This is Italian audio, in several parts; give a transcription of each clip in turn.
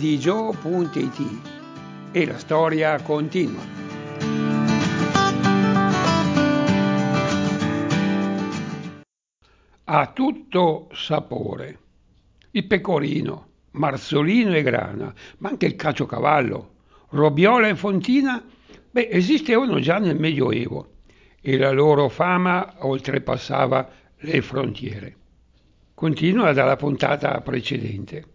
didio.it e la storia continua. Ha tutto sapore. Il pecorino, marzolino e grana, ma anche il caciocavallo, robiola e fontina, esistevano già nel Medioevo e la loro fama oltrepassava le frontiere. Continua dalla puntata precedente.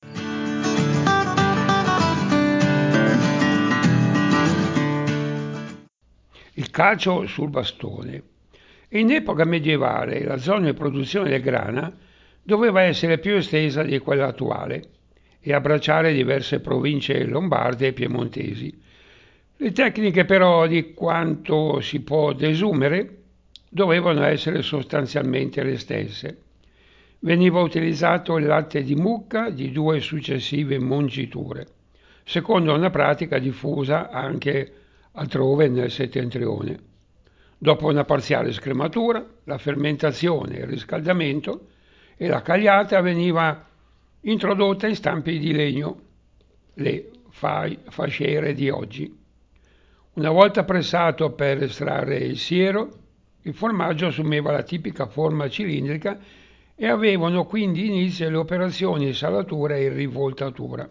Il calcio sul bastone. In epoca medievale la zona di produzione del grana doveva essere più estesa di quella attuale e abbracciare diverse province lombarde e piemontesi. Le tecniche però, di quanto si può desumere, dovevano essere sostanzialmente le stesse. Veniva utilizzato il latte di mucca di due successive mungiture, secondo una pratica diffusa anche altrove nel settentrione. Dopo una parziale scrematura, la fermentazione e il riscaldamento e la cagliata veniva introdotta in stampi di legno, le fasciere di oggi. Una volta pressato per estrarre il siero, il formaggio assumeva la tipica forma cilindrica e avevano quindi inizio le operazioni di salatura e rivoltatura.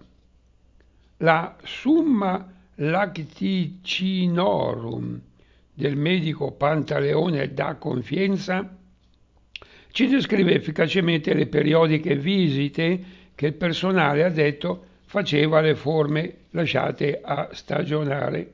La Summa Lacticinorum del medico Pantaleone da Confienza ci descrive efficacemente le periodiche visite che il personale addetto faceva alle forme lasciate a stagionare.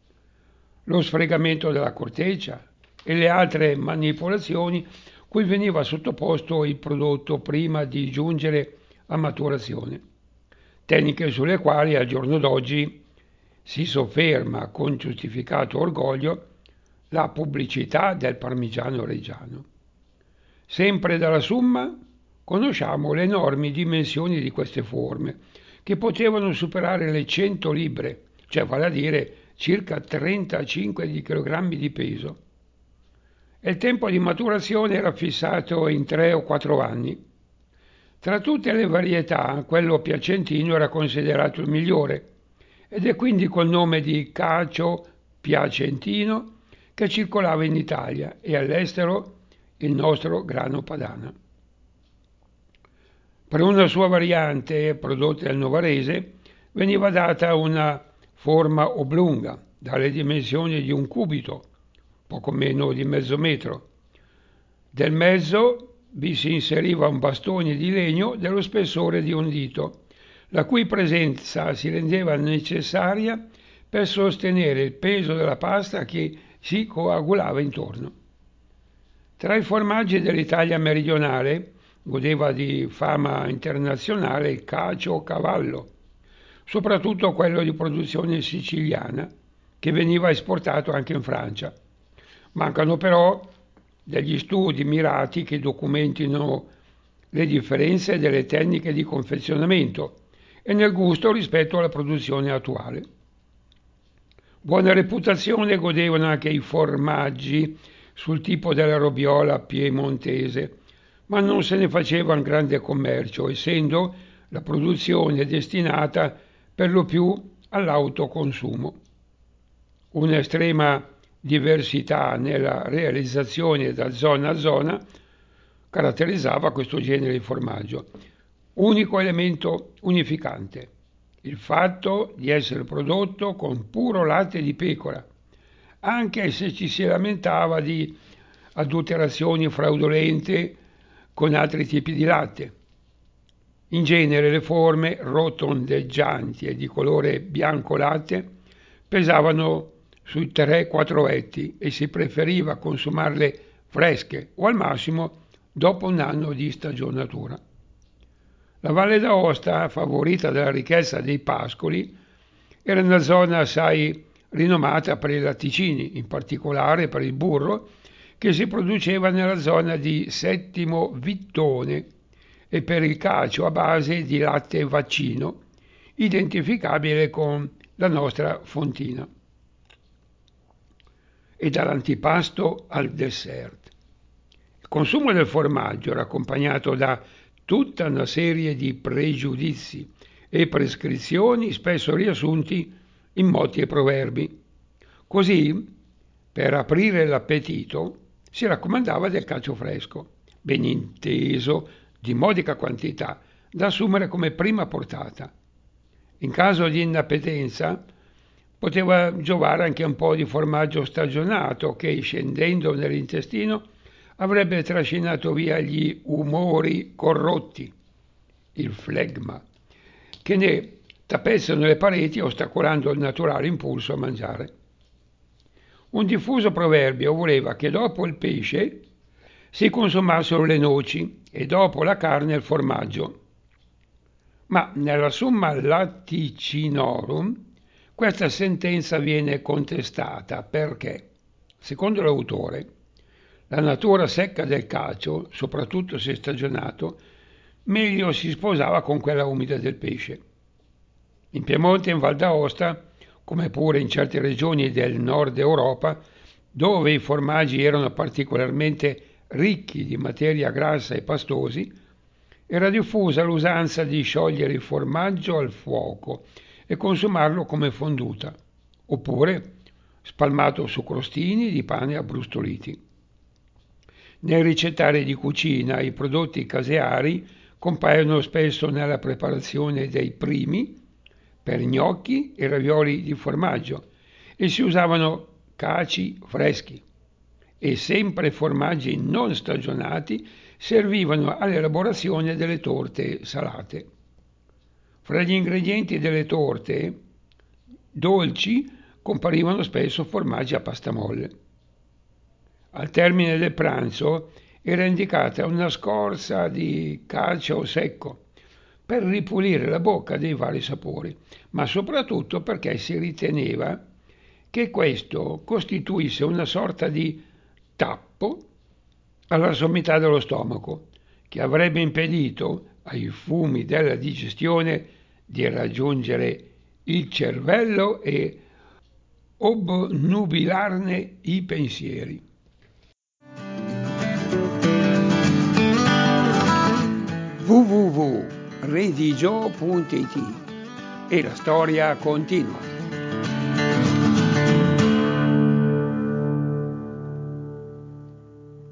Lo sfregamento della corteccia e le altre manipolazioni cui veniva sottoposto il prodotto prima di giungere a maturazione, tecniche sulle quali al giorno d'oggi si sofferma con giustificato orgoglio la pubblicità del parmigiano reggiano. Sempre dalla Summa conosciamo le enormi dimensioni di queste forme, che potevano superare le 100 libbre, cioè vale a dire circa 35 kg di peso. E il tempo di maturazione era fissato in 3 o 4 anni. Tra tutte le varietà, quello piacentino era considerato il migliore, ed è quindi col nome di cacio piacentino che circolava in Italia e all'estero il nostro grano padano. Per una sua variante prodotta nel Novarese veniva data una forma oblunga, dalle dimensioni di un cubito, poco meno di mezzo metro. Del mezzo vi si inseriva un bastone di legno dello spessore di un dito, la cui presenza si rendeva necessaria per sostenere il peso della pasta che si coagulava intorno. Tra i formaggi dell'Italia meridionale godeva di fama internazionale il caciocavallo, soprattutto quello di produzione siciliana, che veniva esportato anche in Francia. Mancano però degli studi mirati che documentino le differenze delle tecniche di confezionamento e nel gusto rispetto alla produzione attuale. Buona reputazione godevano anche i formaggi sul tipo della robiola piemontese, ma non se ne faceva un grande commercio, essendo la produzione destinata per lo più all'autoconsumo. Un'estrema diversità nella realizzazione da zona a zona caratterizzava questo genere di formaggio. Unico elemento unificante: il fatto di essere prodotto con puro latte di pecora, anche se ci si lamentava di adulterazioni fraudolente con altri tipi di latte. In genere le forme rotondeggianti e di colore bianco latte pesavano sui 3-4 etti e si preferiva consumarle fresche o al massimo dopo un anno di stagionatura. La Valle d'Aosta, favorita dalla ricchezza dei pascoli, era una zona assai rinomata per i latticini, in particolare per il burro, che si produceva nella zona di Settimo Vittone, e per il cacio a base di latte vaccino, identificabile con la nostra fontina. E dall'antipasto al dessert. Il consumo del formaggio era accompagnato da tutta una serie di pregiudizi e prescrizioni spesso riassunti in motti e proverbi. Così, per aprire l'appetito, si raccomandava del cacio fresco, ben inteso, di modica quantità, da assumere come prima portata. In caso di inappetenza, poteva giovare anche un po' di formaggio stagionato che, scendendo nell'intestino, avrebbe trascinato via gli umori corrotti, il flegma, che ne tapezzano le pareti ostacolando il naturale impulso a mangiare. Un diffuso proverbio voleva che dopo il pesce si consumassero le noci e dopo la carne il formaggio. Ma nella Summa Laticinorum questa sentenza viene contestata perché, secondo l'autore, la natura secca del cacio, soprattutto se stagionato, meglio si sposava con quella umida del pesce. In Piemonte e in Val d'Aosta, come pure in certe regioni del nord Europa, dove i formaggi erano particolarmente ricchi di materia grassa e pastosi, era diffusa l'usanza di sciogliere il formaggio al fuoco e consumarlo come fonduta, oppure spalmato su crostini di pane abbrustoliti. Nei ricettari di cucina i prodotti caseari compaiono spesso nella preparazione dei primi per gnocchi e ravioli di formaggio e si usavano caci freschi e sempre formaggi non stagionati servivano all'elaborazione delle torte salate. Fra gli ingredienti delle torte dolci comparivano spesso formaggi a pasta molle. Al termine del pranzo era indicata una scorza di cacio secco per ripulire la bocca dei vari sapori, ma soprattutto perché si riteneva che questo costituisse una sorta di tappo alla sommità dello stomaco, che avrebbe impedito ai fumi della digestione di raggiungere il cervello e obnubilarne i pensieri. www.redigio.it e la storia continua.